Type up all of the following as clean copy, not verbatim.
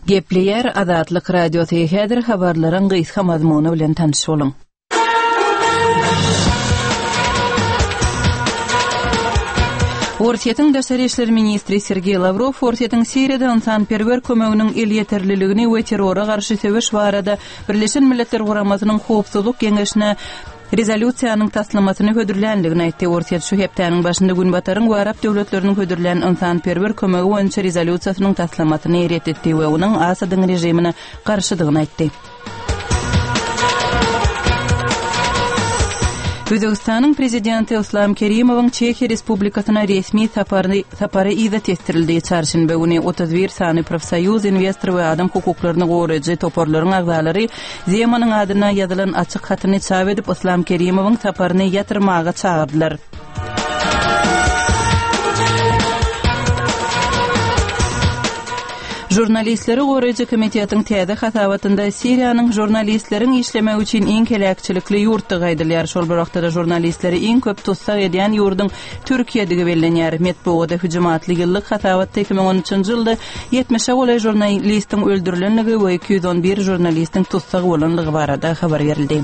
Gepleyer Azatlyk radiosu häzir habarlaryň gysga mazmuny bilen tanış bolun. Ortiýetiň Daşary işleri ministri Sergey Lavrov Ortiýetiň Siriýada insanperwer kömeginiň el ýeterliligini we terrora garşy söwüş barada Birleşen Milletler Guramasynyň howpsuzlyk geňeşine rezolýusiýanyň taslamasyny hödürlendigini aýtdy. Ortiýet şu hepdeniň başynda Günbataryň we Arap döwletleriniň hödürlen insanperwer kömegi boýunça rezolýusiýasynyň taslamasyny ret etdi we onuň Asadyň rejimine garşydygyny aýtdy. Özbekistanyň prezidenti Islom Kerimowyň Çekiýa Respublikasyna resmi sapary izet etdirildi. Çarşamba güni 31 sany profsoýuz, investor we adam hukuklaryny goraýjy toporlaryň agzalary Zemanyň adyna ýazylan açyk hatyny çap edip Islom Kerimowyň saparyny ýatyrmaga çağırdylar. Jurnalistleri goraýjy komitetiň täze hasawatynda Siriýanyň jurnalistleriň işlemek üçin iň kelekçilikli ýurtdy gaýdylýar. Şol bir wagtda jurnalistleri iň köp tutsak edýän ýurdun Türkiýedigi bellenýär. Metbuada hüjumatly ýyllyk hasawatda 2013-njy ýylda 70 golay jurnalistiň öldürilenligi we 211 jurnalistiň tutsak bolanlygy barada habar berildi.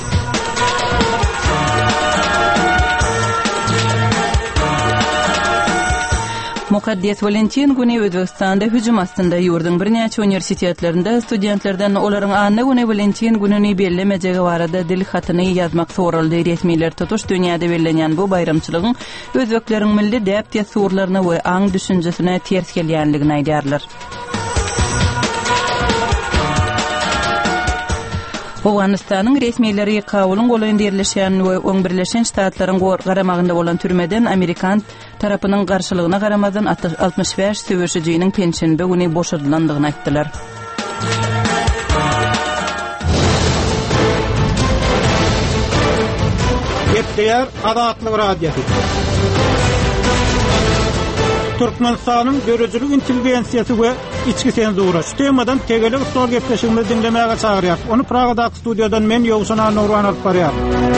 Mukaddes Valentin güni Özbekistanda hüjum astynda ýurdun bir näçe universitetlerinde studentlerden olaryň anna güni Valentin gününi bellemejegi barada dil hatyny ýazmak soruldy. Resmiler tutuş dünýäde bellenýän bu bayramçylygyň özbekleriň milli däp täsirlerini we aň düşünjesine ters gelýänligini aýdýarlar. Awganistanyň resmileri Kabulun golayynda ýerleşýän we Birleşen Ştatlaryň garamagynda bolan türmeden Amerikan tarapynyň garşylygyna garamazdan 65 söwüşijiniň pensiýende güni boşadylandygyny aýtdylar. Gepleyer Azatlyk radiosu. Türkmenistanyň görüjülük intelligensiýasy we içki senzura. Şu temadan tegeli ustal gepleşigimizi dinlemäge çagyrýar. Onu Pragadaky studiýadan men Ýowşan Nurwan alyp barýar.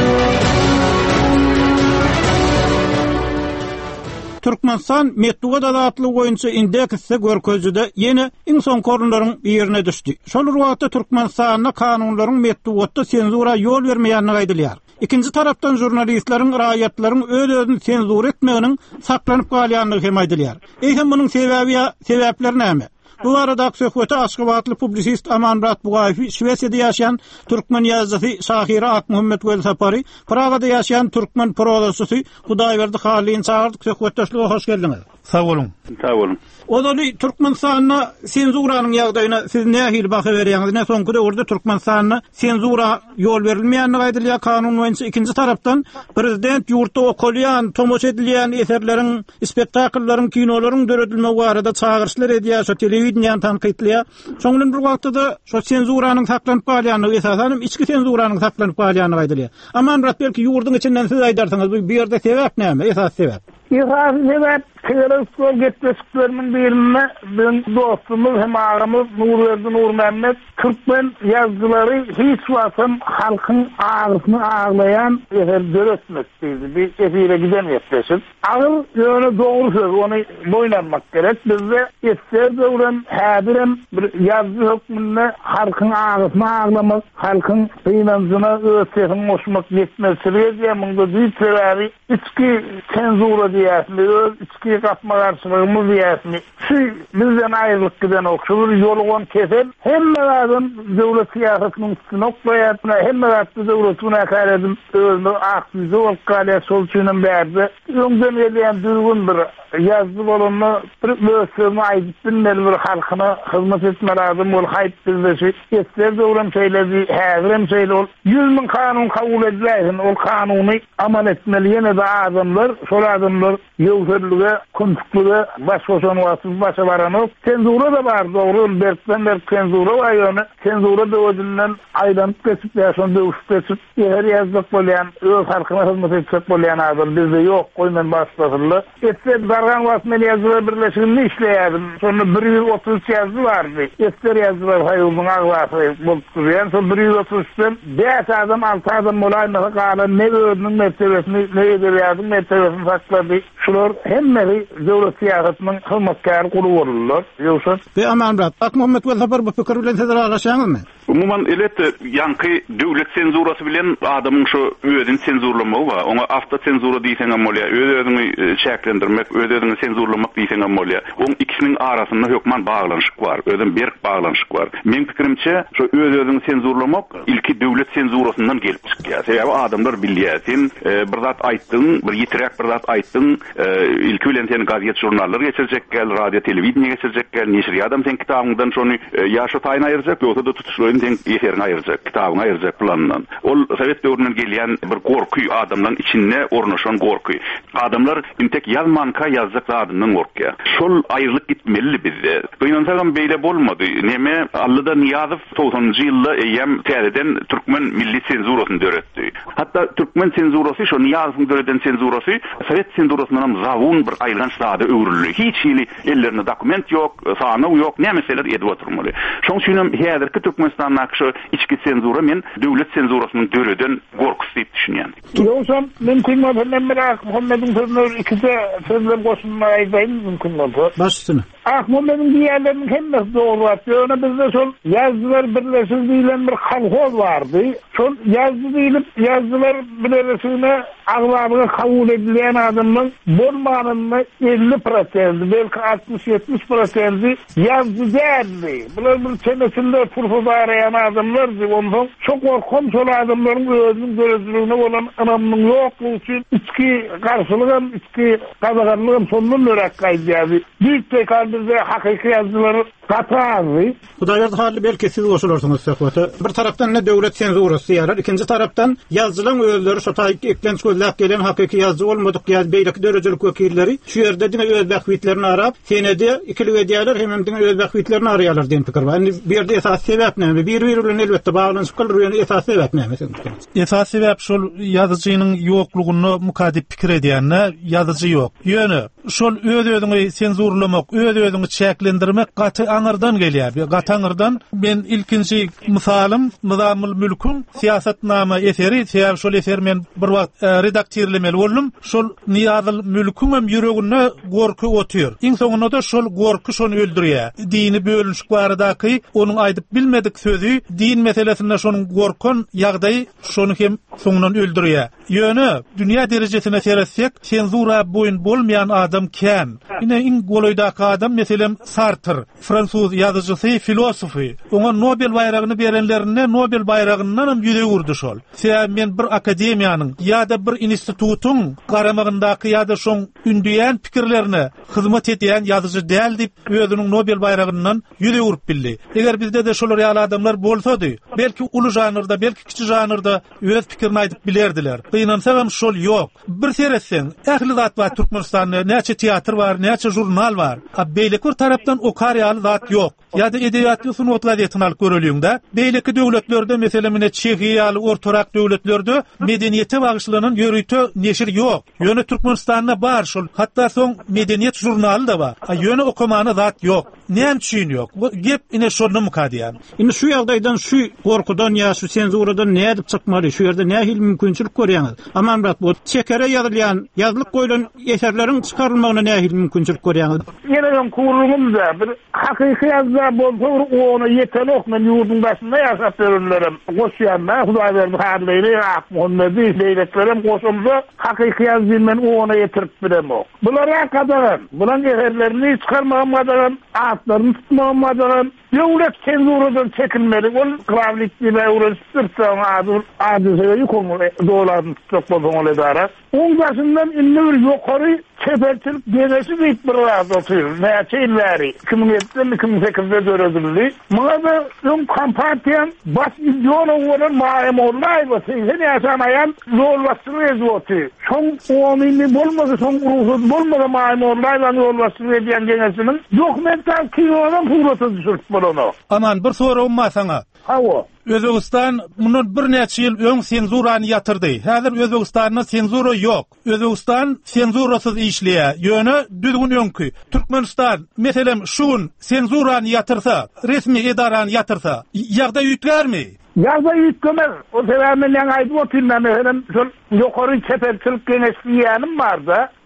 Türkmenistan Metbuat azatlygy boýunça indeksde görkezde ýene iň soňky orunlaryň birine düşdi. Şol wagtda Türkmenistanyň kanunlaryň metbuatda senzura ýol bermeýänligi aýdylýar. İkinci tarapdan jurnalistlerin, raýatlaryň öz-özüni senzur etmeginiň saklanyp galýanlygy hem aýdylýar. Eýsem munyň sebäpleri näme? Bu arada söhbeti Aşgabatly publisist Amanrat Bugaýew, Şwesiýada ýaşaýan türkmen ýazgysy Şahira Akmuhammed Sapary, Pragada ýaşaýan türkmen prozasy Hudaýberdi Halyň çağırdyk. Söhbetdeşlige hoş geldiňiz. Sag bolun. Sag bolun. Odaly Türkmenistanyň senzuranyň ýagdaýyna siz nähili baha berýäňiz? Ne soňky döwürde Türkmenistanyň senzura ýol berilmeýänligi aýdylýar kanun boýunça. Ikinji tarapdan prezident ýurtda okulýan, tomoş edilýän eserleriň, spektakllaryň, kinolaryň döredilmegi barada çağırşlar edýär, şo telewiziýany tanqidlýar. Şoňdan bir wagtda şo senzuranyň saklanyp galýanlygy esasen içki senzuranyň saklanyp galýanlygy aýdylýar. Amman belki ýurduň içinden siz aýdarsyňyz, bu ýerde sebäp näme? Esas sebäp. Evet, Kırıklar getmesklerimin birine ben dostumuz hem ağamız Nur Mehmet Türkmen yazgıları hiç vasın halkın ağrısını ağlayan dörötmekteydi. Bir efire giden yaklaşık. Ağır yönü doğru söz, onu boylanmak gerek. Biz de ister doğrudan hadirem bir yazgı hükmünde halkın ağrısını ağlamak, halkın inancına ötekin hoşmak yetmesiliğe diye bunda büyük sebebi içki senzura diyesini, içki kapma karşılığımız diyesini. Şu bizden ayrılık giden okşulur, yolğun keser. Hem mevadın devlet siyasetinin üstüne oklayatına, hem mevadın devletine hakaretin özünü aksızı olkaliye solçunun berdi. Öngden ediyen düzgün bir yazdı bolunu, bir lösümü aydıp bilmeli bir halkına hizmet etme lazım, ol hayt bizdeşi. Yetler de olam söyledi, hazırem söyle ol. 100.000 kanun kabul edilesin, ol kanunu amal etmeli. Yine de adamlar, sol adamlar, yolsuzluğa, kuntukluğa, başkoşanuvasız başa varanı. Senzura da var, doğru. Berk senzura var yani. Senzura da ödünden aylanıp kesip, yaşan dövüşüp kesip, her yazdık boleyen, öz halkına hizmet edecek boleyen adam. Bizde yok, koymen başlasılı. Etse Dargan Vasmeli Yazılar Birleşiğini işleyerdim. Sonra 133 yazı vardı. Ester yazılar hayırlığın ağlası bulturuyan. Sonra 133'ten 5 adam, 6 adam olayına kala ne öğünün mertebesini, ne edebiyatın mertebesini sakladı. Şular hem Nähili döwlet siýasatynyň hyzmatkary gurup bolurlar. Ýogsa Be Amanrat, Muhammed Welhabar bu pikir bilen tezler alaşaňyzmy? Umuman elet ýanky döwlet senzurasy bilen adamyň şu özüni senzurlamagy bar. Oňa awto senzura diýsen hem bolýar, özüni çäklendirmek, özüni senzurlamak diýsen hem bolýar. Oň ikisiniň arasynda hökman baglanyşyk bar, özüň berk baglanyşyk bar. Men pikirimçe şu özüni senzurlamak ilki döwlet senzurasyndan gelip çykýar. Sebäbi adamlar bilýär, sen bir zat aýtdyň, bir ýitirek bir zat aýtdyň, ilki bilen sen gazet jurnallar geçirecek gel, radio telewizioniýa geçirecek gel, neşri adam sen kitabyňdan şonu ýaşa taýyn aýyrjak, ýoksa da tutuşlaryň sen ýeterini aýyrjak, kitabyny aýyrjak plandan. Ol Sowet döwründen gelýän bir gorky adamlaryň içinde ornaşan gorky. Adamlar intek ýazmanka ýazjak adamdan gorkýar. Şol aýrylyk gitmeli bizde. Duýnansagam beýle bolmady. Neme Allyda Niýazow 90-njy ýylda eýem täzeden türkmen milli senzurasyny döretdi. Hatda türkmen senzurasy şo Niýazowyň döreden senzurasy Sowet senzurasyndan zawun bir aýlanç zady öwrüldi. Hiç ýyly ellerinde dokument ýok, sanyk ýok, nämeseler edip oturmaly. Şoň üçin hem häzirki Türkmenistanyň şu içki senzura men döwlet senzurasynyň döreden gorkusy diýip düşünýän. Ýogsa mümkin bolsa merak Muhammed'in sözleri ikide sözler goşulmagy aýdaýyn mümkin bolsa. Başsyny. Muhammed'in diýerleriniň hemmesi dogry bar. Ýöne bizde şol ýazgylar birleşik diýilen bir kolhoz bardy. Şol ýazgy diýilip ýazgylar birleşigine aglabyga kabul edilen adamyň bolmanyny 50%, belki 60-70% ýazgy däldi. Bular bir çenesinde purfuzar ýan adamlar diýip ondan çok gorkom şol adamlaryň özüniň görezligine bolan anamyň ýoklugy üçin içki garşylygam, içki gazagarlygam sondan örak gaýdýardy. Büyük tekandyrda hakyky ýazgylar gataýdy. Hudaýar hali belki siz goşularsyňız söhbete. Bir tarapdan ne döwlet senzurasy ýarar, ikinji tarapdan ýazgylaryň özleri şo taýyk eklenç gözläp gelen hakyky ýazgy bolmadyk ýa beýleki dörejelik wekilleri şu ýerde diňe öz bähwitlerini arap, senede ikili wedýärler hem diňe öz bähwitlerini araýarlar diýen pikir bar. Indi bir de esas sebäp näme? Bir-biri bilen elbetde baglanyşyp kalýar, esas sebäp näme? Esas sebäp şol ýazyjynyň ýoklugyny mukadip pikir edýänne ýazyjy ýok. Ýöne şol öz-özüni senzurlamak, öz-özüni çäklendirmek gaty aňyrdan gelýär. Gaty aňyrdan men ilkinji misalym Nizamul Mülkün siýasatnama eseri, şol eser men bir wagt redaktorlemeli boldum. Şol Niýazow Mülkün hem ýüregine gorky otýar. Iň soňunda da şol gorky şonu öldürýär. Dini bölünşik baradaky onuň aýdyp bilmedik sözü, din meselesinde şonuň gorkun ýagdaýy şonu hem soňundan öldürýär. Ýöne dünýä derejesine seretsek, senzura boyun bolmayan adam kän. Ine iň goloýdaky adam meselem Sartre, Fransuz ýazyjysy, filosofy. Oňa Nobel baýragyny berenlerine Nobel baýragyndan hem ýüze urdy şol. Sebäbi men bir akademiýanyň ýa-da bir institutuň garamagyndaky ýa-da şoň ündüýän pikirlerini hyzmat edýän ýazyjy däl diýip özüniň Nobel baýragyndan ýüze urup bildi. Eger bizde de şolar ýaly adamlar bolsady, belki uly janrda, belki kiçi janrda öz pikirini aýdyp bilerdiler. Gynansam şol ýok. Bir seretsen, ähli zat bar Türkmenistanda, näçe teatr bar, näçe jurnal bar. Beýleki bir tarapdan okar ýaly zat ýok. Ýa-da edebiýatly sunat gazetini alyp görelýüňde, beýleki döwletlerde meselem Çehiýa ýaly ortarak döwletlerde medeniýete bagyşlanan ýörüýte neşir ýok. Ýöne Türkmenistanda bar şol, hatda soň medeniýet jurnaly da bar. Ýöne okumany zat ýok. Näme üçin ýok? Bu gep ine şonu mukadýan. Indi şu ýagdaýdan, şu gorkudan ýa şu senzuradan näme edip çykmaly? Şu ýerde näme hil mümkinçilik görýäňiz? Amanrat bu çekere ýazylýan, ýazlyk goýulan eserleriň çykarylmagyna näme hil mümkinçilik görýäňiz? Ýene kurulumda bir hakyky ýazda bolsa onu ýetenok men ýurdun başynda ýaşap berenlerim. Goşýanma Hudaý berdi hadleýle Muhammedi leýletlerim goşumda hakyky ýazdy men onu ýetirip beremok. Bulara kadar, bulan eserlerini çykarmamadan, atlaryny tutmamadan döwlet senzuradan çekinmeli. Ol kravlikli we urustursan adysyny ýokmy dolaryny tutmak bolsa dara. Oň başyndan indi bir ýokary çeperçilik genesi diýip bir raz otyr. Näçe ýylları 2007-2008-de döredildi. Muňa da ýok kampaniýa baş ideolog bolan Maýmurlaý bolsa, ýaşamaýan zorlaşdyryp ýazýardy. Şoň ony bolmasa, şoň ruhsuz bolmasa Maýmurlaý we zorlaşdyryp ýazýan genesiniň dokumental kinodan pulata düşürip bolany. Aman bir sorum ma saňa. Hawa. Özbegistan mundan bir näçe ýyl öň senzurany ýatyrdy. Häzir Özbegistanda senzura ýok. Özbegistan senzurasyz işleýär. Ýöne düzgün öňkü. Türkmenistan meselem şuň senzurany ýatyrsa, resmi edarany ýatyrsa, ýagdaý ýitgermi? Ýagdaý ýitgemez. O sebäpden aýdyp oturmam, hem şol ýokary çeperçilik genesi ýanym barda.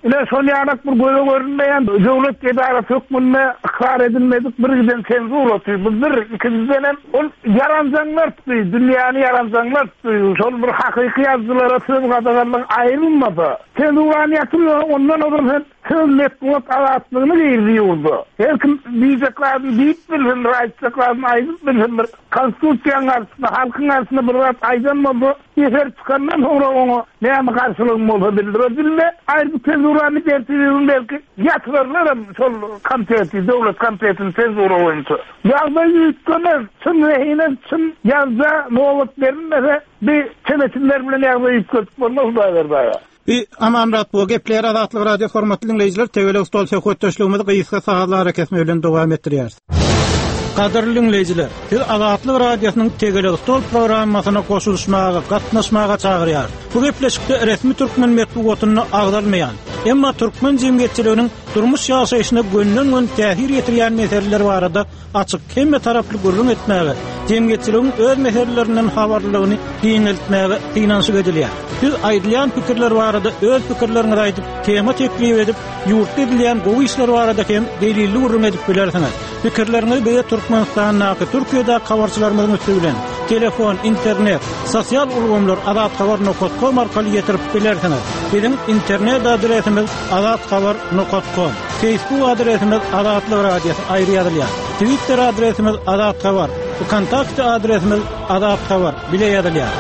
Ine son yanak bir göze görünmeyen devlet idaresi hükmünde ikrar edilmedik birden senzur otuyor. Bu bir ikinciden ol yarancanlar tutuyor. Dünyanı yarancanlar tutuyor. Son bir hakiki yazılara söz kadar ayrılmadı. Senzurani yatırıyor. Ondan olur sözlet kulak alatlığını giyiriyordu. Herkim diyeceklerini deyip bilsin, rayçacaklarını ayıp bilsin. Konstitusiyanın karşısında, halkın karşısında bir rahat aydanmadı. Yeter çıkandan sonra onu neyemi karşılığım olsa bildirebilme. Ayrı senzurani tertibinin belki yatırırlarım sol kampiyeti, devlet kampiyetinin senzuru oyuncu. Yazda yüzgönüz, çın rehine, çın yazda ne olup verilmese bir senetinler bile yazda yüzgönüz. Bunu da ver. Amanrat bu gepler Azatlyk radio formatly dinleyijiler Tewele stol söhbetdeşligimizi gysga saatlara kesme bilen dowam etdirýär. Kaderli dinleyijiler, siz Azatlyk radiosynyň Tewele stol programmasyna goşulmagy, gatnaşmagy çagyrýar. Bu gepleşikde resmi türkmen medeniýetyny agdalmaýan, emma türkmen jemgyýetçiliginiň durmuş ýaşaýyşyna gönlüň täsir ýetirýän meseleler barada açyk hemme taraply gurrun etmäge, jemgyýetçiligiň öz meselelerinden habarlygyny giňeltmäge finansy edilýär. Siz aýdylýan pikirler barada öz pikirleriňizi aýdyp, tema teklip edip, ýurtda edilýän gowy işler barada hem delilli gurrun edip bilersiňiz. Pikirleriňizi beýle Türkmenistanyň, Türkiýede habarçylarymyzyň üstünden telefon, internet, sosial ulgamlar azatxabar.com arkaly ýetirip bilersiňiz. Bizim internet adresimiz azatxabar.com, Facebook adresimiz Azatlyk Radio aýry ýazylýar. Twitter adresimiz azatxabar, kontakt adresimiz azatxabar bile ýazylýar.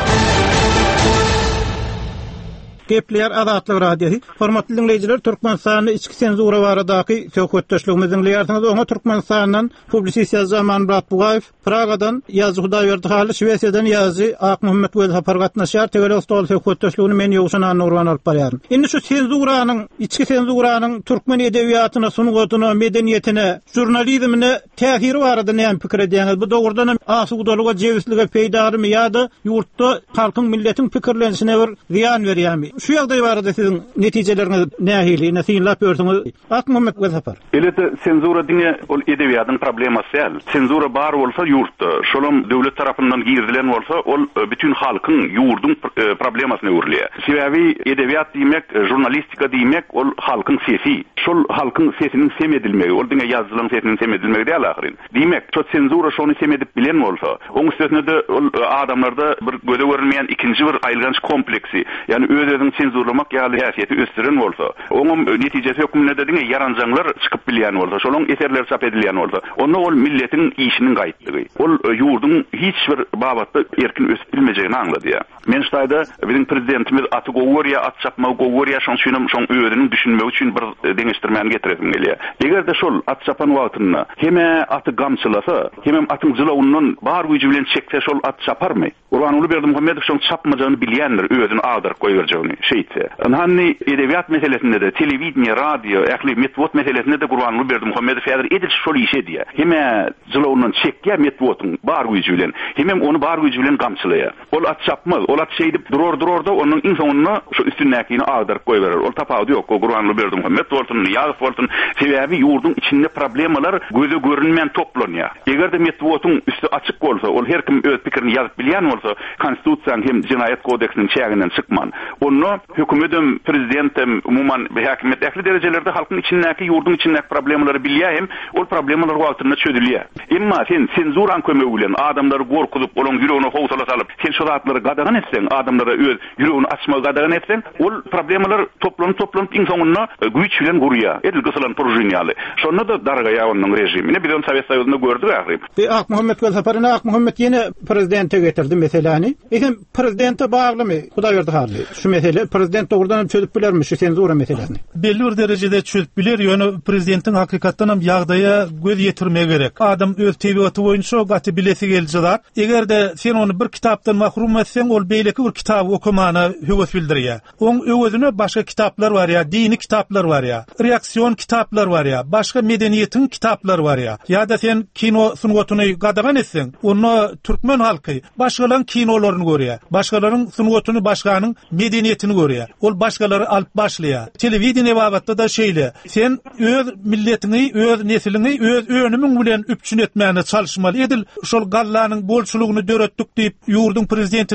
Gepler Azatlyk radiosi hormatly dinleyijiler, Türkmenistanyň içki senzura baradaky söhbetdeşligimizi dinleýärsiňiz. Oňa Türkmenistanyň publisisiýa Zaman Ratbugaýew, Pragadan ýazy Hudaýberdi haly, Şwesiýadan ýazy Akmuhammed Wezhapar gatnaşýar. Tewele stol söhbetdeşligini men ýoguşan Nurwan alyp barýarym. Indi şu senzuranyň, içki senzuranyň türkmen edebiýatyna, sunugatyna, medeniýetine, jurnalizmine täsiri barada näme pikir edýäňiz? Bu dogrudan asudalyga, jewislige peýdarmy ýa-da ýurtda halkyň milletiň pikirlenişine bir ziýan berýärmi? Şu ýagdaý barada siziň netijeleriniz nähili, näsinlap ýörsiňiz? Akmuhammed Wezhapar. Elete senzura diňe ol edebiýatyň problemasy ýa. Senzura bar bolsa ýurtda, şolum döwlet tarapyndan girdilen bolsa, ol bütün halkyň ýurdun problemasyna öwrilýär. Sebäbi edebiýat diýmek, jurnalistika diýmek, ol halkyň sesi. Şol halkyň sesiniň semedilmegi, ol diňe ýazylyň sesiniň semedilmegi däl ahyrin. Diýmek, şo senzura şonu semedip bilen bolsa, oň üstüne de ol adamlarda bir göze görünmeýän ikinji bir aýlganyş kompleksi, ýani özüň senzurlamak ýaly häsiýeti östüren bolsa, oňun netijesi hökmünde de diňe yaranjanlar çykyp bilýän bolsa, şolaryň eserleri çap edilýän bolsa, onda ol milletiň işiniň gaýtlygy, ol ýurdun hiç bir babatda erkin ösüp bilmejegini aňlady. Men şaýda biziň prezidentimiz aty gowurýa, at çapma gowurýa, şoň özüniň düşünmegi üçin bir deňeşdirmän getiresim gelýär. Egerde şol at çapan wagtyna heme aty gamçylasa, hemem atyň jylawynyň bar güýji bilen çekse şol at çaparmy? Urban Ulyberdi Muhammedow şoň çapmajagyny bilýändir, özüni agdyryp goýberjegini. Şeyse. Hanni edebiyat meselesinde de, televiziya, radio, ähli metwot meselesinde de Urban Ulyberdi Muhammedow häzir edil şol işe diýär. Heme jylawynyň çekýär metwotyň bar güýji bilen, hemem onu bar güýji bilen gamçylaýar. Ol at çapmaz, ol at şeýdip durur-dururda onun insanyny şu üstünnäkini agdyryp goýberer. Ol tapawdy ýok. Urban Ulyberdi Muhammedow bolsun, ýaly bolsun, sebäbi ýurdun içinde problemalar göze görünmeýän toplanýar. Egerde metwotyň üstü açyk bolsa, ol her kim öz pikirini ýazyp bilýän bolsa, konstitusiýaň hem jinaýat kodeksiniň çäginden çykman. Onu hükümetim, prezidentim, umuman häkimet ähli derejelerde halkyň içindäki, ýurdun içindäki problemleri bilýär, ol problemler wagtynda çözülýär. Emma sen senzuran kömegi bilen adamlary gorkuzyp, olaň ýüregine howsala salyp, sen şu zatlary gadagan etseň, adamlara öz ýüregini açmagy gadagan etseň, ol problemler toplanyp insanyny güýç bilen gurýar. Edil gysylan projeniýaly. Şonda da dargaýa onuň rejimine bilen Sowet Soýuzyna gördük ähli. Akmuhammed Wezhapar, Akmuhammed ýene prezidente getirdi meseleni. Ekem prezidente baglymy? Hudaýberdi haly. Şu mesele prezident dogrudan çözüp bilermi şu senzura meselesini? Belli bir derejede çözüp biler, ýöne prezidentin hakykatdan hem ýagdaýa göz ýetirmegi gerek. Adam öz tebigaty boýunça gaty bilesi geljek. Egerde sen onu bir kitapdan mahrum etseň, ol beýleki bir kitap okumana höwes bildirýär. Oň öwüzüne başga kitaplar bar ýa, dini kitaplar bar ýa, reaksiýon kitaplar bar ýa, başga medeniýetiň kitaplar bar ýa. Ýa-da sen kino sunugatyny gadagan etseň, onu türkmen halky başgalarynın kinolaryny görýär. Başgalaryň sunugatyny, başganyň medeniýetini görýär. Ol başgalary alyp başlaýar. Telewiziýa babatda da şeýle. Sen öz milletini, öz neslini, öz önümiň bilen üpçün etmäne çalışmaly edil. Şol gallanyň bolçulugyny döretdik diýip ýurdun prezidentiniň öwüne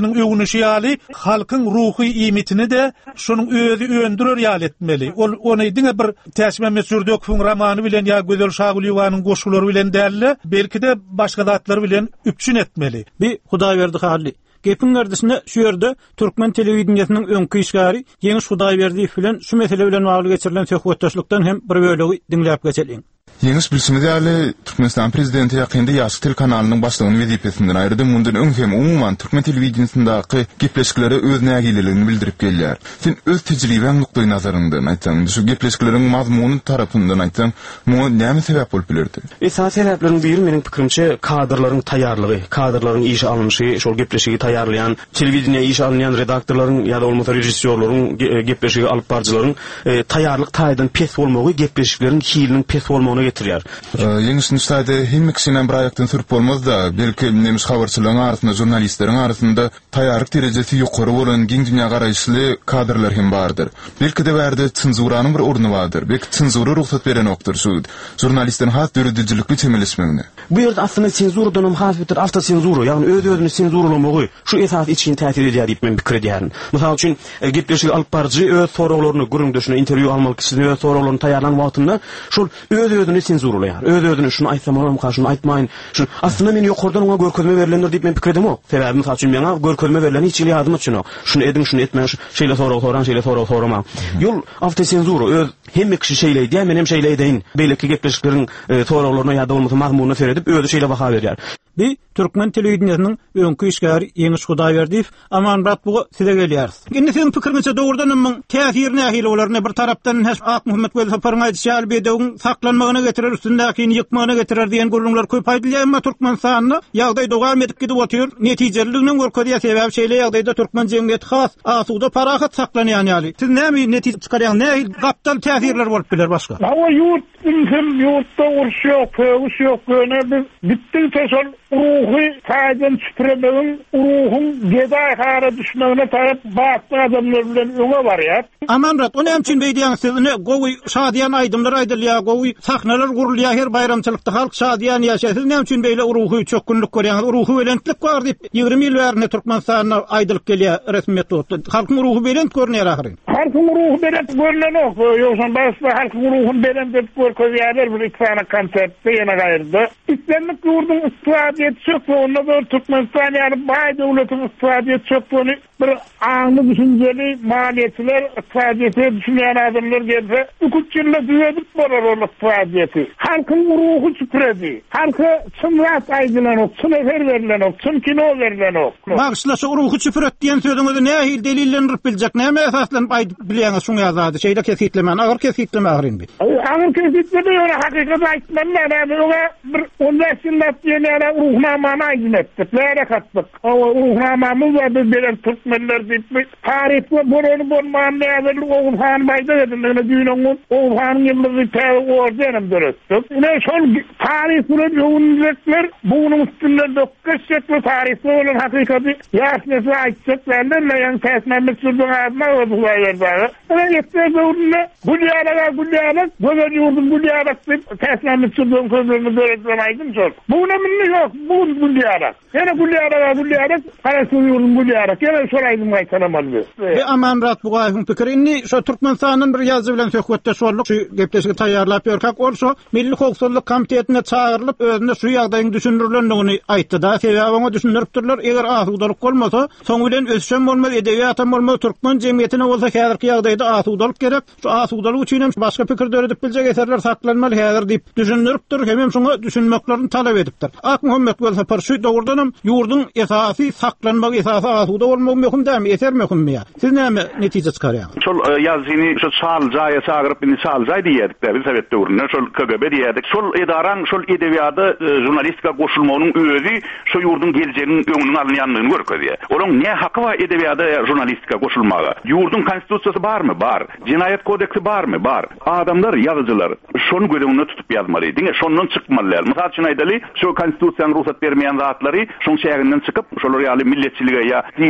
gepleşi ýaly halkyň ruhy imitini de şonuň özü öndürür ýal etmeli. Ony diňe bir Täsme Mesurdöküň romany bilen ýa Gözel Şagulyewanyň goşulary bilen dälle, belki de başga zatlar bilen üpçün etmeli. Bir Hudaýberdi hali. Gepin gerdisinde şu yerde Türkmen telewizionynyň öňkü işgäri Ýeňiş Hudaýberdi bilen şu mesele bilen bagly geçirilen söhbetdeşlikden hem bir bölegi dinläp geçelim. Ýeňiş bilşimizde Türkmenistan prezidenti ýakynda Ýaşyk tel kanalının başlygyny wezipesinden aýrdy. Mundan öň hem umuman Türkmen telewizionyny gepleşikleri öz nägileligini bildirip gelýär. Sen öz tejribeň nukdaý nazaryndan aýtsaň, şu gepleşikleriň mazmuny tarapyndan aýtsaň, muňa näme sebäp bolup bilerdi? Esas sebäpleriň biri meniň pikirimçe kadrlaryň taýýarlygy, kadrlaryň iş alınşy, şol gepleşigi taýýarlayan, telewizionda iş alýan redaktorlaryň ýa-da bolmasa rejissýorlaryň, gepleşigi alyp barjylaryň taýýarlyk taýdan pes bolmagy gepleşiklerin hiliniň pes bolmagyna getirýär. Ýeňiş nüsdaýda hem ikisinden bir aýakdan sürüp bolmaz da, belki nemis habarçylaryň arasynda, jurnalistleriň arasynda taýýarlyk derejesi ýokary bolan giň dünýä garaýşly kadrlar hem bardyr. Belki de bärde senzuranyň bir orny bardyr. Belki senzura ruhsat beren okdur şu jurnalistleriň has dürüdüjilikli çemeleşmegine. Bu ýerde aslında senzuradan has bir avto senzura, ýagny öz-özüni senzuralamagy şu esas için täsir edýär diýip men pikir edýärin. Mysal üçin gepleşigi alyp barjy öz soraglaryny gürüňdeşine interwýu almak kişinin öz soraglaryny taýýarlan wagtynda şol öz-özüni senzuralaýar. Öz-özüni şunu aýtsam bolam, şunu aýtmaýyn. Şu aslında men ýokurdan oňa görkezme berilendir diýip men pikir edem o. Sebäbi mysal üçin meňa görkezme berilen hiç ýaly ýadyma düşnok. Şunu ediň, şunu etmeň, şeýle soragan, şeýle sorama. Ýol avto senzura öz hemme kişi şeýle men hem şeýle edeýin. Beýleki gepleşikleriň soraglaryna ýa-da bolmasa mazmunyna seredip özü şeýle baha berýär. Bir Türkmen telewizionynyň öňkü işgäri Ýeňiş Hudaýberdi aman rat bu size gelýär. Indi seň pikiriňçe dogrudan men täsir nähili olaryny bir tarapdan Ak Muhammed Gözel Saparyň aýdyşy bedegiň saklanmagyna getirer, üstündäkini ýykmagyna getirer diýen gurulmalar köp aýdylýar, emma Türkmenistanyny ýagdaý dogam edip gidip otyr. Netijeliliginiň görkezýär sebäbi şeýle ýagdaýda Türkmen jemgyýeti has asuda parahat saklanýan ýaly. Siz näme netije çykarýan, näme gapdan täsirler bolup biler başga? Hawa ýurt hem ýurtda uruş ýok, köwüş ýok, biz bitdi tesol ruhy taýdan süpürmegiň, ruhyň gedaý hara düşmegine tarap baýat adamlar bilen öňe barýar. Amanrat, o näme üçin beýdiýän sizine gowy şadyan aýdymlar aýdylýar, gowy sahnalar gurulýar, her bayramçylykda halk şadyan ýaşaýar. Siz näme üçin beýle ruhy çok günlük görýän, ruhy welentlik bar diýip 20 ýyl bäri Türkmenistanyna aýdylyp gelýär resmi metod. Halkyň ruhy welent görnýär ahyryn. Halkyň ruhy welent görlen ok, ýoksa başga halkyň ruhyny welent diýip görkezýärler bir ikisana konsertde ýene gaýrdy. İslamyk ýurdun istiadiyeti çok, onda da Türkmenistan ýa-ni baý döwletiň istiadiyeti çok, bir aňly düşünjeli maliyetler istiadiyeti düşünýän adamlar gelse, 3 ýylda düýedip bolar o istiadiyeti. Halkyň ruhy süpüredi. Halka çymrat aýdylan ok, çynefer berilen ok, kino berilen ok. Bagşlaşy ruhy süpüret diýen sözüňizde näme delillendirip biljek, näme esaslanıp aýdyp bilýäňiz şuňa ýazady, şeýle kesitlemen, agyr kesitleme agyryn bir. Agyr kesitleme ýöne hakykat aýtmamlar, bir 15 ýylda ýene ruhnamany aýdyp, näme katdyk. O ruhnamamyz da bilen Türkmenler diýip tarihde borony bolmagan näme Oğuzhan baýda edildiğine düýnüň Oğuzhan ýyldyzy täze ordenem döretdik. Ine şol tarih bilen ýöňlekler buňyň üstünde dökkeşekli tarihde bolan hakykaty ýaşnysy aýtjaklarlar näme täsme Mesurdöň adyna öwrüler. Ine ýetdi döwründe bu ýaraga gözel ýurdun bu ýaraga täsme Mesurdöň közlerini döretlen aýdym şol. Bu näme ýok, bu ýaraga. Ene bu ýaraga harasyň ýurdun bu ýaraga. Ene şol aýdym aýtanamaly. Aman rat bu gaýhyň pikirini şu Türkmenistanyň bir ýazy bilen söhbetde şoluk şu gepleşigi taýýarlap ýörkak olsa Milli Howpsuzlyk Komitetine çağırılıp özüne şu ýagdaýyň düşündirilendigini aýtdy da sebäbi oňa düşündiripdirler. Eger asudalyk bolmasa, soň bilen ösşen bolmaz, edebiýatym bolmaz, Türkmen jemgyýetine bolsa häzirki ýagdaýda asudalyk gerek. Şu asudalyk üçin hem başga pikir döredip biljek eserler saklanmaly häzir diýip düşündiripdir, hem şoňa düşünmeklerini talap edipdir. Ak Muhammed Gözel Sapar şu dogrudan ýurdun esasy saklanmak, esasy asuda bolmak möhüm dämi, eser möhüm mi? Siz näme netije çykarýaňyz? Şol ýazyny şu çaljaýa çagyryp indi çaljaý diýerdik biz Sowet döwründe şol KGB diýerdik. Şol edaran şol edebiýatda jurnalistika goşulmagynyň özi şu ýurdun geleceğiniň öňüne alınýanlygyny görkezýär. Olaň ne haky var edebiýatda jurnalistika goşulmaga? Ýurdun konstitusiýasy barmy? Bar. Cinayet kodeksi barmy? Bar. Adamlar, ýazyjylar şonu göreňine tutup ýazmaly. Diňe şondan çykmalylar. Mysal üçin aýdaly, şu konstitusiýanyň ruhsat bermeýän zatlary şoň şäherinden çykyp, şolar ýaly milletçilige ýa diri taýpa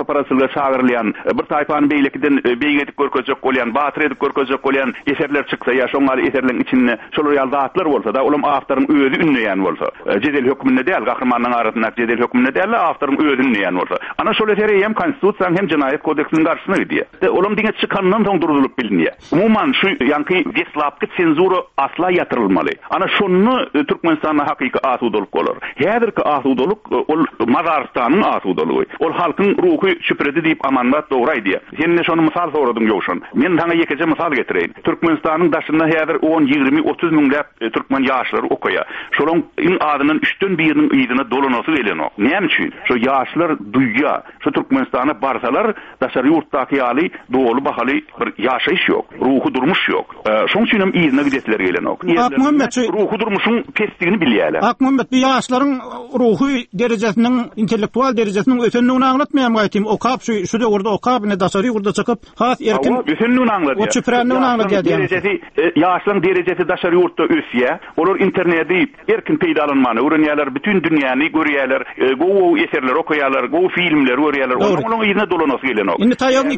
paparaçylyga çagyrylýan, bir taýpany beýlekden beýgedip görkezjek bolýan, batyr edip görkezjek bolýan eserler çyksa, ýa şoňary eserleriň içinde şol ýaly zatlar bolsa da, ulam awtaryň özü ünleýän bolsa, jedel hökmünde däl, gahrymanyň arasynda jedel hökmünde däl, awtaryň özü ünleýän bolsa. Ana şol eseri hem konstitusiýa hem jinaýat kodeksiniň garşyna gidýär. Ulam diňe çykandan soň durdurylyp bilinýär. Umuman şu ýanky deslapky senzura asla ýatyrylmaly. Ana şonu Türkmenistanyň hakyky asudalyk bolar. Häzirki asudalyk ol Mazaristanyň asudalygy. Ol halkyň ruhy şüpredi diýip amandat doguraýdy. Sen şonu mysal soradyň ýokşun. Men taňa ýekeje mysal getireýin. Türkmenistanyň daşynda häzir 10, 20, 30 minläp türkmen ýaşlary okuýar. Şolaň adynyň 3den 1-iniň ýygyna dolanasy gelenok. Näme üçin? Şu ýaşlar duýýar. Şu Türkmenistana barsalar daşary ýurtdaky ýaly dogly bahaly bir ýaşaýyş ýok, ruhy durmuş ýok. Şoň üçin hem ýygyna gidetler gelenok. Ruhy durmuşyň pesdigini bilýärler. Akmuhammed, bir ýaşlaryň ruhy derejesiniň, intellektual derejesiniň ösenligini aňlatmaýam gaýtym. Okap şu döwürde okap ne daşary ýurtda çykyp, has erkin ösenligini aňlatýar. O çüprändligini aňlatýar. Derejesi ýaşlaryň derejesi daşary ýurtda ösýär. Olar internetde erkin peýdalanmany öwrenýärler, bütün dünýäni görýärler, gowy eserler okuýarlar, gowy filmler görýärler. Onuň ýerine dolanasy gelenok. Indi taýagyň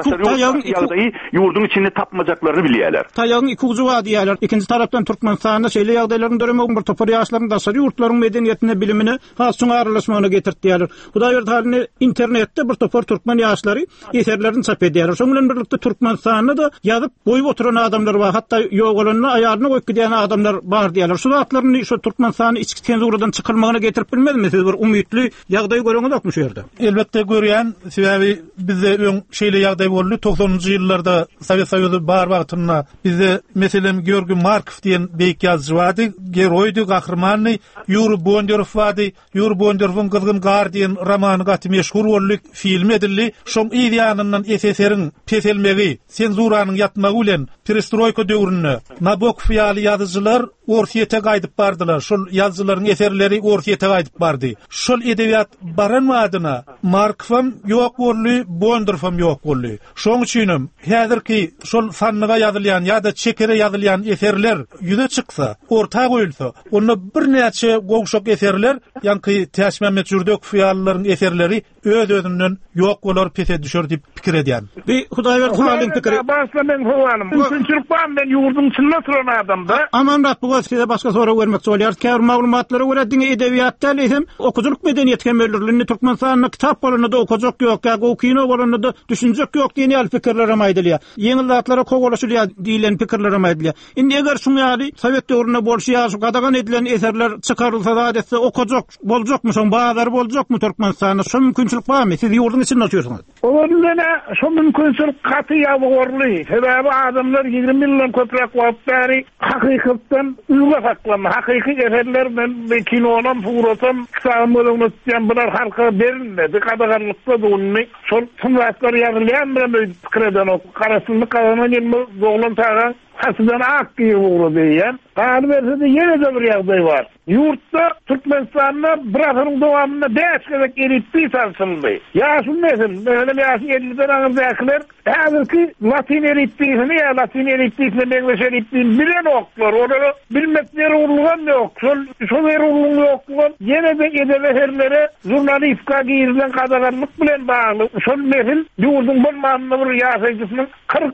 ýurdun içinde tapmajaklaryny bilýärler. Taýagyň iki ucu var diýärler. Ikinji tarapdan Türkmenistanda şeýle ýagdaýlaryň döremek bir topar ýaşlaryň daşary ýurtlaryň medeniýetine, bilimine, has şoňa aralashmagyna getirdiýärler. Hudaý berdi internetde bir topar türkmen ýaşlary eserlerini çap edýärler. Şoň bilen birlikde Türkmenistanda da ýazyp goýup oturan adamlar bar, hatda ýogalanyny aýaryny goýup gidýän adamlar bar diýärler. Şu zatlaryny şu Türkmenistanyň içki senzuradan çykylmagyna getirip bilmedimi? Siz bir umytly ýagdaý göreňizokmy şu ýerde? Elbetde görýän, sebäbi bizde öň şeýle ýagdaý boldy. 90-njy ýyllarda Sowet Soýuzy bar wagtyna bizde meselem Georgi Markov diýen beýik ýazgy bardy, geroýdy, gahrymany Yuri Bondarew bardy. Yuri Bondarewiň Gyzgyn Gar diýen romany gaty meşhur boldy, film edildi. Şoň ideýanyndan SSR-iň peselmegi, senzuranyň ýatmagy bilen perestroýka döwründe Nabokov ýaly ýazyjylar orsiýete gaýdyp bardylar. Şol ýazgylaryň eserleri orsiýete gaýdyp bardy. Şol edebiýat baranmadyna Markowam ýok boldy, Bondarewam ýok boldy. Şoň üçin häzirki şol fannyga ýazylýan ýa-da çekere ýazylýan eserler ýüze çyksa, orta goýulsa, onda bir näçe gowşak eserler, ýanky Täşmemet Jurdök ýalylaryň eserleri öz-özünden ýok bolar, pese düşer diýip pikir edýän. Bir Hudaý berdi halyň pikiri. Başlamen howanym. Mümkinçilikden ben ýurdun içinde turan adamda. Amanrat bu size başga sora bermek bolýar. Käbir maglumatlary görä diňe edebiýatda hem okujuluk medeniyet kemerlerini Türkmenistanyň kitap bolanyny da okujak ýok, ýa-da kino bolanyny da düşünjek ýok diýen pikirler aýdylýar. Ýeňi zatlara kogolaşylýar diýilen pikirler aýdylýar. Indi eger şuň ýaly Sowet döwründe bolşýar, gadagan edilen eserler çykarylsa da adetse okujak boljakmy, şoň bazar boljakmy Türkmenistanyň? Şu mümkinçilik barmy? Siz ýurdun içinde oturýarsyňız. Olanda şu mümkinçilik gaty ýagorly. Sebäbi adamlar 20 milyon köprek wagtary hakykatdan ýyla saklama, hakyky eserler men kinodan furatam, kısamylygyny tutýan bular halka berilmedi. Gadaganlykda doluny şol sunratlar ýagylýan bilen pikirden ok, garaşlyk gadanan ýelme doglan taýan hasdan akky uğru diýen. Galiberse ýene de bir ýagdaý bar. Ýurtda Türkmenistanyň bir asyryň dowamında däşgerek eripdi sarsyldy. Ýaşyn meselem, benim ýaşy 50-den aňyrdaklar häzirki Latin eripdisini ýa Latin eripdisini meňzeş eripdisini bilen oklar. Onları bilmekleri urulgan ýok. Şol urulgan ýok. Ýene de edebilerlere jurnalistika giýilen gadaganlyk bilen bagly. Şol mesel ýurdun bolmanyny bir ýaşaýjysynyň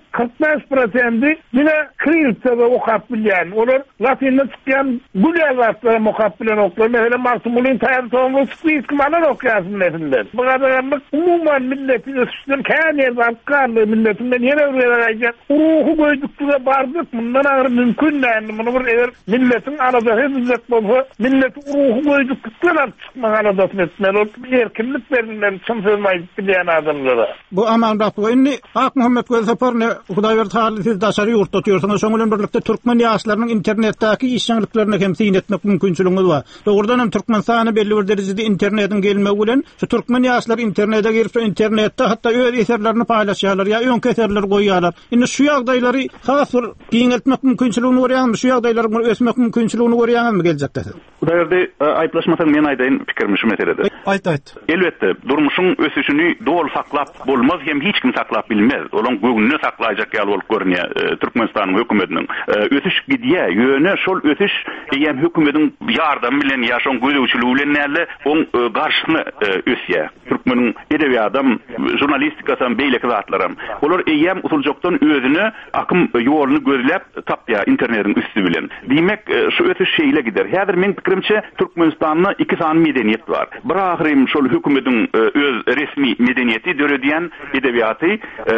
40-45% bile Kirilçe okap bilýän. Olar Latinde çykýan gülýazatlar okap bilen oklar. Mesela Martumulin taýan soňky spikmalar okýasyn meselem. Bu gadarlyk umuman milletin üstünden kän ýerden milletinden ýene öwrelýär. Ruhy goýdukda bardyk. Mundan agyr mümkin näme? Muny bir eger milletin arada hizmet bolsa, millet ruhy goýdukda çykmagan adam etmeli. Erkinlik berilen çymsyrmaýyp bilýän adamlara. Bu amandat bu. Indi Akmuhammed Gözsaparny Hudaý berdi halyň siz daşary ýurtda oturýarsyňyz. Şoň bilen birlikde türkmen ýaşlarynyň internetdäki işçiliklerini hem syn etmek mümkinçiligiňiz bar. Dogrudan hem Türkmenistany belli bir derejede internetin gelmegi bilen şu türkmen ýaşlar internete girip internetde hatda öz eserlerini paýlaşýarlar ýa öňki eserler goýýarlar. Indi şu ýagdaýlary has bir giňeltmek mümkinçiligini görýärmi? Şu ýagdaýlary ösmek mümkinçiligini görýärmi geljekde? Bu derde aýtlaşmasaň men aýdaýyn pikirimi şu meselede. Aýt. Elbetde durmuşyň ösüşini dol saklap bolmaz, hem hiç kim saklap bilmez. Olaň göwnüne saklaýjak ýaly bolup görünýär Türkmenistanyň hökümetiniň. Ötüş gidýär, ýöne şol ötüş eýem hökümetiň ýardamy bilen ýa şol gözüçiligi bilen näle oň garşyny ösýär. Türkmeniň edebiýatym, jurnalistikasam, beýleki zatlaram. Olar eýem usuljokdan özüni akym ýoluny gözläp tapýar internetiň üstü bilen. Diýmek şu ötüş şeýle gider. Häzir men pikirimçe Türkmenistanyň iki sany medeniýet bar. Bir ahyrym şol hökümetiň öz resmi medeniýeti döredýän edebiýaty,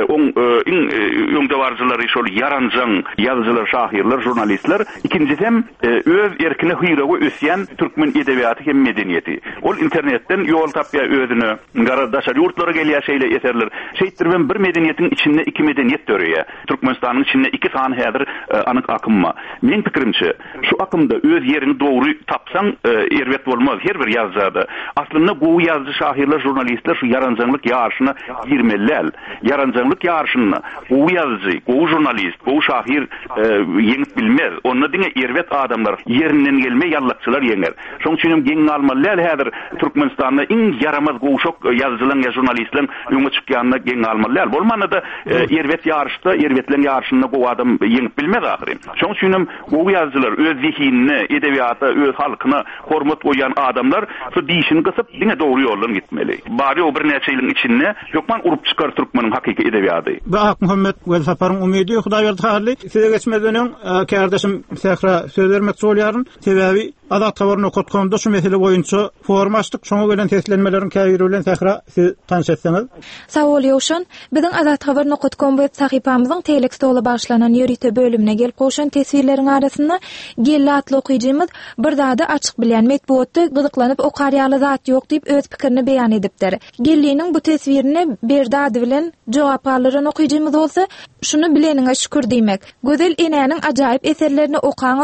öňdewarjylary şol yaranjaň ýazgylar, şahirler, jurnalistler, ikinciden öz erkine hyýragy ösýän türkmen edebiýaty hem medeniýeti. Ol internetden ýol tapýar özüni, garadaşa ýurtlara gelýär şeýle eserler. Şeýtirben bir medeniýetiň içinde iki medeniýet döreýär. Türkmenistanyň içinde iki sany häzir anyk akymma. Men pikirimçe şu akymda öz yerini dogry tapsaň erwet bolmaz her bir ýazgada. Aslynda bu ýazgy şahirler, jurnalistler şu yaranjaňlyk ýarşyna girmeliler. Yaranjaňlyk ýarşyny bu ýazgy, bu jurnalist, bu şahir yeňip bilmez. Onda diňe erwet adamlar ýerinden gelme ýallakçylar ýeňer. Şoň üçin geň almalylar häzir Türkmenistanda iň yaramaz goşok ýazgylaryň ýa jurnalistlaryň öňe çykýanyna geň almalylar. Bolmanda erwet ýarşda, erwetlen ýarşyny bu adam yeňip bilmez ahyry. Şoň üçin bu ýazgylar öz zihinini, edebiýata, öz halkyna hormat goýan adamlar şu diýişini gysyp diňe dogry ýoldan gitmeli. Bari o bir näçe ýylyň içinde ýokman urup çykar Türkmeniň hakyky edebiýaty. Ba Muhammed Welsaparyň umydy Hudaý berdi. Size geçmeden kardeşim Sehra söz vermek bolýaryn. Sebäbi Azat habaryny okutganda şu mesele boýunça forum açdyk. Şoňa gelen teslenmelerin käýri bilen Sehra siz tanış etseňiz. Sag ol ýoşun. Biziň Azat habaryny okutgan web sahypamyzyň Telex-de başlanan ýörite bölümine gelip goşan tesvirleriň arasynda gelli atly okuyjymyz bir dady açyk bilen metbuatda gyzyklanyp okarýaly zat ýok diýip öz pikirini beýan edipdir. Gelliniň bu tesvirini bir dady bilen jogap alaryny okuyjymyz bolsa, şunu bileniňe şükür diýmek. Gözel enäniň ajaýyp eserlerini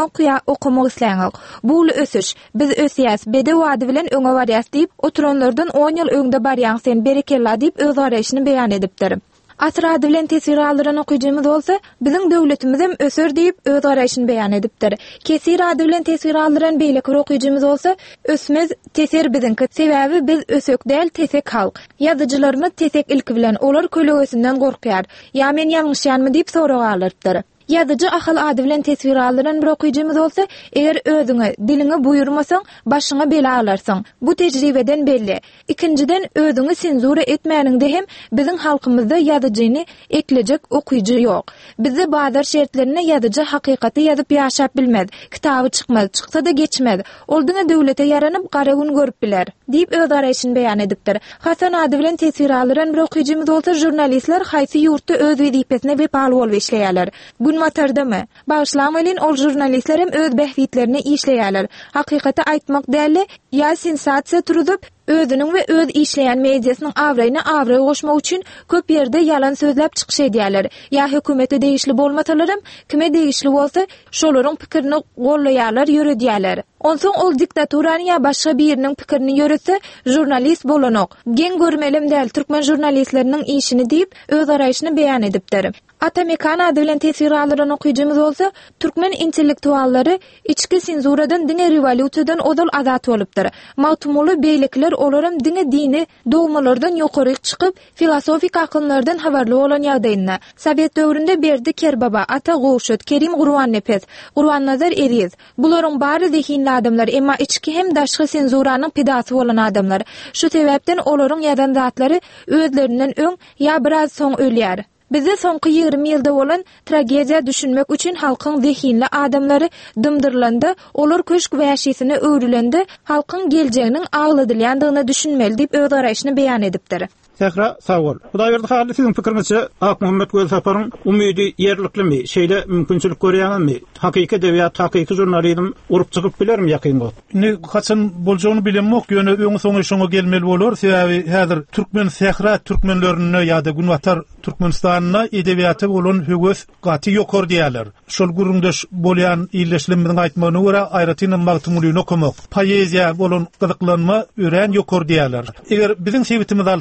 okumak isläňok. Bu ösüş. Biz ösýäs, bede wady bilen öňe barýas diýip, oturanlardan 10 ýyl öňde barýan sen berekella diýip öz garaşyny beýan edipdir. Asrady bilen tesir alaryny okuyjymyz bolsa, biziň döwletimiz hem ösür diýip öz garaşyny beýan edipdir. Kesir ady bilen tesir alaryny beýleki okuyjymyz bolsa, ösmez tesir biziňki. Sebäbi biz ösök däl, tesek halk. Ýazyjylaryny tesek ilki bilen olar kölegesinden gorkýar. Ýa men ýalňyşýanmy diýip sorag alypdyr. Ýazyjy ahal ady bilen tesir alaryny bir okuyjymyz bolsa, eger özüňe, diliňe buýurmasaň, başyňa bela alarsyň. Bu tejribeden belli. Ikinciden özüňi senzura etmäniňde hem biziň halkymyzda ýazyjyny eklejek okuyjy ýok. Bizde bazar şertlerine ýazyjy hakykaty ýazyp ýaşap bilmez. Kitaby çykmaz, çyksa da geçmez. Ol diňe döwlete ýaranyp gara gün görüp biler diýip öz garaşyny beýan edipdir. Hasan ady bilen tesir alaryny bir okuyjymyz bolsa, jurnalistler haýsy ýurtda öz wezipesine bepal bolup işleýärler. Matardamy. Başlamalyň ol jurnalistler hem öz behwitlerini işleýärler. Hakykaty aýtmak däli ýa sensasiýa turup özüniň we öz işleýän mediasynyň awraýyna awra goşmak üçin köp ýerde ýalan sözläp çykyş edýärler. Ýa hökümete değişli bolmasalarym, kime değişli bolsa, şolaryň pikirini gollaýarlar, ýöredýärler. Onsoň ol diktaturany ýa başga biriniň pikirini ýöretse, jurnalist bolanok. Gen görmelim däl türkmen jurnalistleriniň işini diýip öz garaşyny beýan edipdir. Atamekan ady bilen tesir alaryny okuyjymyz bolsa, türkmen intellektuallary içki senzuradan diňe revolýusiýadan odal azat bolupdyr. Mawtumuly beýlekler olarym diňe dini dogmalardan ýokary çykyp, filosofik akynlardan habarly bolan ýagdaýynda. Sowet döwründe Berdi Kerbaba, Ata Goşut, Kerim Gurwannepes, Gurwannazar Eriz. Bularyň bary zihinli adamlar, emma içki hem daşky senzuranyň pedasy bolan adamlar. Şu sebäpden olaryň ýazan zatlary özlerinden öň ýa biraz soň ölýär. Bizde soňky 20 ýylda bolan tragediýa düşünmek üçin halkyň zihinli adamlary dymdyrlandy, olar köşk wäşisine öwrülendi, halkyň geljeginiň agladylýandygyny düşünmeli diýip öz garaşyny beýan edipdir. Sehra sawol. Hudaý berdi hali siziň pikirinizçe Ak Muhammed Welsaparyň umydy ýerlikmi, şeýle mümkinçilik görýärmi? Hakyky edebiýat, hakyky jurnalizm urup çykyp bilermi ýakyn bol? Ne kaçan boljagyny bilenmek ýöne öňe soňy şoňa gelmeli bolar. Sebäbi häzir türkmen Sehra türkmenlerine ýa-da Günwatar Türkmenistanyna edebiýaty bolan höwes gaty ýokary diýerler. Şol gurundaş bolýan ýerleşlemimiň aýtmagyna görä aýratyny magtumulyny okumak, poeziýa bolan gyzyklanma ören ýokary diýerler. Eger biziň sebitimizi alsak, biz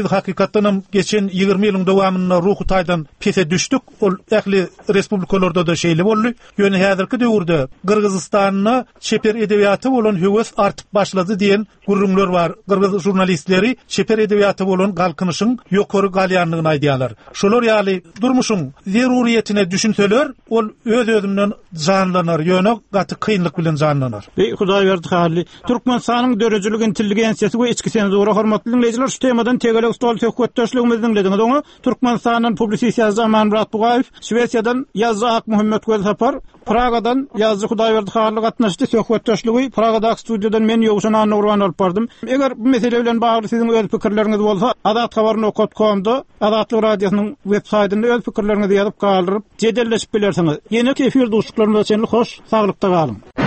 hakykatdan geçen 20 ýylyň dowamyna ruhu taýdan pese düşdük. Ol ähli respublikalarda da şeýle boldy. Ýöne häzirki döwürde Kırgızstanyna çeper edebiýaty bolan höwes artyp başlady diýen gurrumlar bar. Kırgız jurnalistleri çeper edebiýaty bolan galkynyşyň ýokary galýanlygyny aýdýarlar. Şolar ýaly durmuşyň zeruriýetine düşünseler, ol öz-özünden janlanar, ýöne gaty kynlyk bilen janlanar. Hudaý berdi hali. Türkmenistanyň dörejilik intelligensiýasy we içki senzura hormatly dinleýijiler, şu temadan tegelek stol söhbetdeşligimizi dinlediňiz. Oňa Türkmenistanyň publisisiýasy Zaman Muratbugaýew, Şwesiýadan ýazgy Ak Muhammed Gözhapar, Pragadan ýazgy Hudaý berdi hali gatnaşdy söhbetdeşligi. Pragada studiýadan men ýoguşan Anurwan alyp bardym. Eger bu mesele bilen bagly siziň öz pikirleriňiz bolsa, Adat habaryny.com'da Adatly radiosynyň web saýtyna öz pikirleriňizi ýazyp galdyryp, jedelleşip bilersiňiz. Ýene efir dostluklarymyza şenlik hoş, saglykda galyň.